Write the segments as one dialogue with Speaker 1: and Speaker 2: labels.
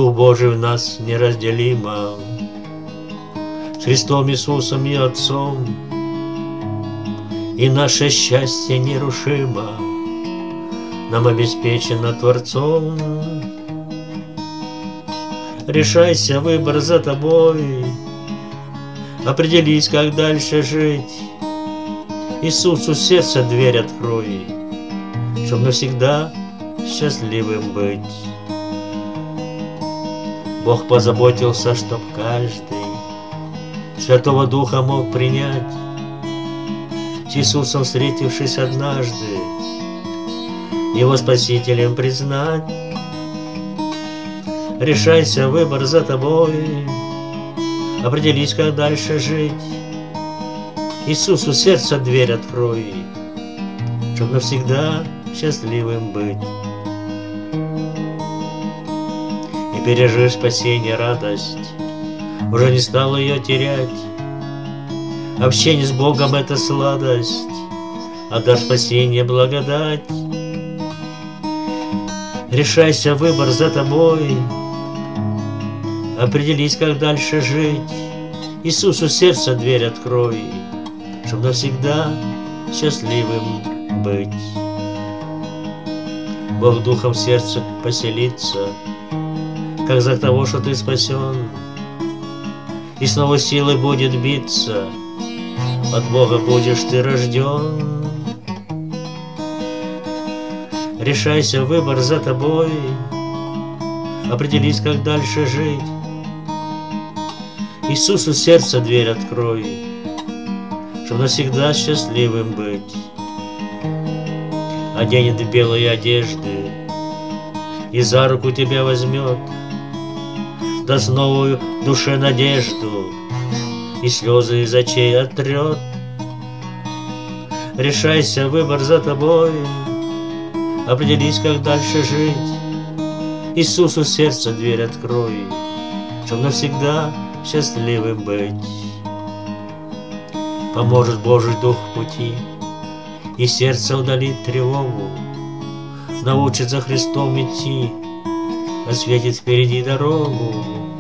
Speaker 1: Дух Божий в нас неразделимо с Христом Иисусом и Отцом, и наше счастье нерушимо нам обеспечено Творцом. Решайся, выбор за тобой, определись, как дальше жить. Иисусу сердце дверь открой, чтоб навсегда счастливым быть. Бог позаботился, чтоб каждый Святого Духа мог принять, с Иисусом встретившись однажды, Его Спасителем признать. Решайся, выбор за тобой, определись, как дальше жить. Иисусу сердце дверь открой, чтоб навсегда счастливым быть. И пережив спасение радость, уже не стал ее терять. Общение с Богом — это сладость, а дар спасения — благодать. Решайся, выбор за тобой, определись, как дальше жить. Иисусу сердце дверь открой, чтоб навсегда счастливым быть. Бог духом в сердце поселится, как знак того, что ты спасен, и снова силой будет биться, от Бога будешь ты рожден. Решайся, выбор за тобой, определись, как дальше жить. Иисусу сердце дверь открой, чтоб навсегда счастливым быть. Оденет в белые одежды и за руку тебя возьмет, даст новую душе надежду и слезы из очей оттрет. Решайся, выбор за тобой, определись, как дальше жить. Иисусу сердце дверь открой, чтоб навсегда счастливым быть. Поможет Божий Дух в пути, и сердце удалит тревогу, научит за Христом идти, осветит впереди дорогу.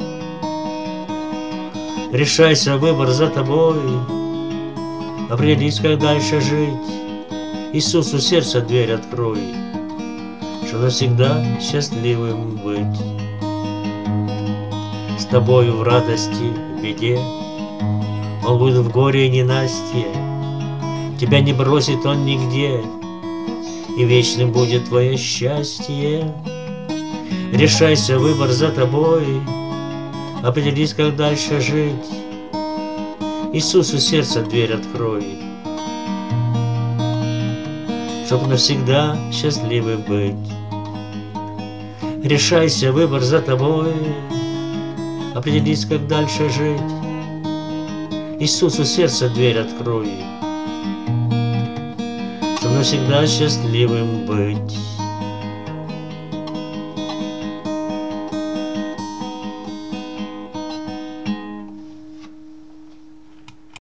Speaker 1: Решайся, выбор за тобой, определись, как дальше жить. Иисусу сердце дверь открой, чтоб навсегда счастливым быть. С тобою в радости, в беде, Он будет в горе и ненастье, тебя не бросит Он нигде, и вечным будет твое счастье. Решайся, выбор за тобой, определись, как дальше жить. Иисусу сердце дверь открой, чтоб навсегда счастливым быть. Решайся, выбор за тобой, определись, как дальше жить. Иисусу сердце дверь открой, чтоб навсегда счастливым быть.